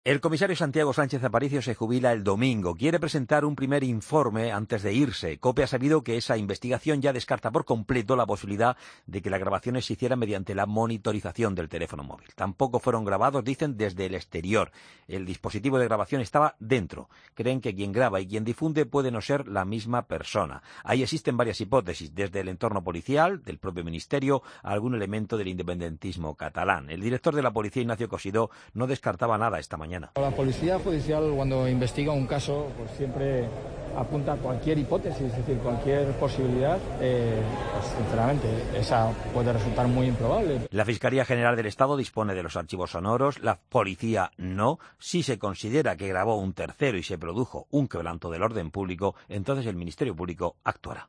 El comisario Santiago Sánchez Aparicio se jubila el domingo. Quiere presentar un primer informe antes de irse. COPE ha sabido que esa investigación ya descarta por completo la posibilidad de que las grabaciones se hicieran mediante la monitorización del teléfono móvil. Tampoco fueron grabados, dicen, desde el exterior. El dispositivo de grabación estaba dentro. Creen que quien graba y quien difunde puede no ser la misma persona. Ahí existen varias hipótesis, desde el entorno policial, del propio ministerio, a algún elemento del independentismo catalán. El director de la policía, Ignacio Cosidó, no descartaba nada esta mañana. La policía judicial, cuando investiga un caso, pues siempre apunta a cualquier hipótesis, es decir, cualquier posibilidad, pues sinceramente esa puede resultar muy improbable. La Fiscalía General del Estado dispone de los archivos sonoros, la policía no. Si se considera que grabó un tercero y se produjo un quebranto del orden público, entonces el Ministerio Público actuará.